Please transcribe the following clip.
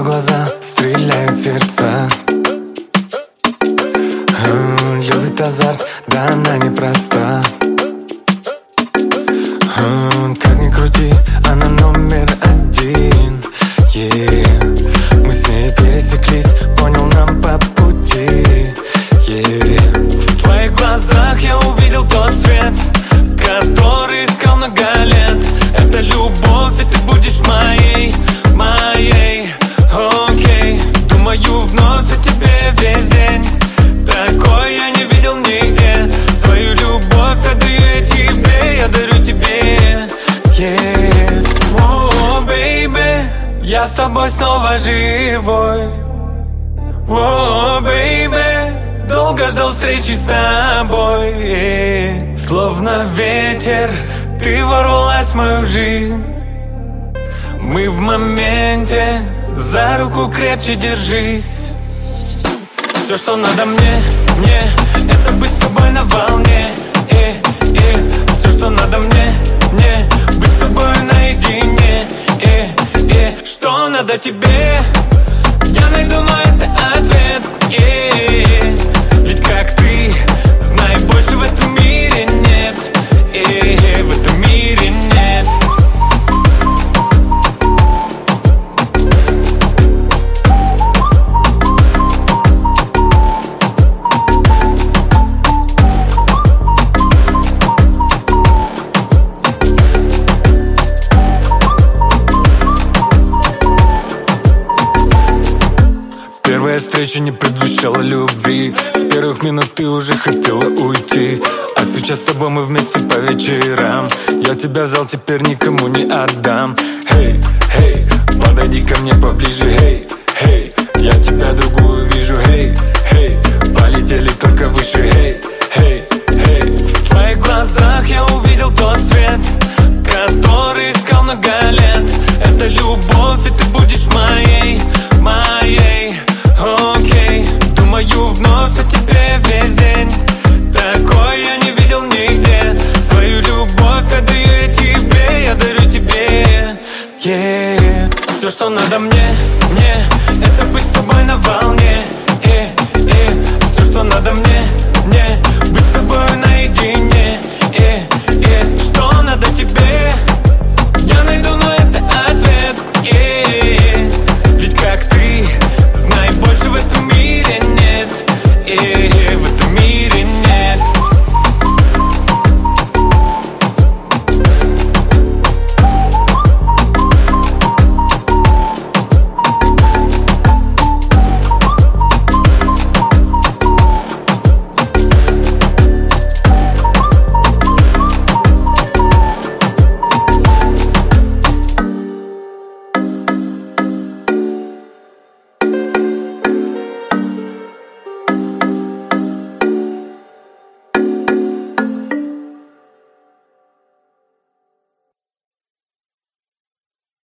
глаза стреляют сердца. Любит азарт, да она непроста. Как ни крути, она номер один. Мы с ней пересеклись, понял, нам по пути. В твоих глазах я увидел тот свет, который искал много лет. Это любовь, и ты будешь моей, моей. Окей, думаю вновь о тебе весь день. Такой я не видел нигде. Свою любовь отдаю тебе, я дарю тебе. О, бейби, я с тобой снова живой. О, бейби, долго ждал встречи с тобой. Словно ветер, ты ворвалась в мою жизнь. Мы в моменте, за руку крепче держись. Все, что надо мне, это быть с тобой на волне. Все, что надо мне, быть с тобой наедине. Что надо тебе, я найду на это ответ. Ведь как ты, знай, больше в этом мире нет. В этом мире нет. Первая встреча не предвещала любви. С первых минут ты уже хотела уйти. А сейчас с тобой мы вместе по вечерам. Я тебя взял, теперь никому не отдам. Хей, хей, подойди ко мне поближе. Хей, хей, я тебя другую вижу. Хей, хей, полетели только выше. Хей, хей, хей, в твоих глазах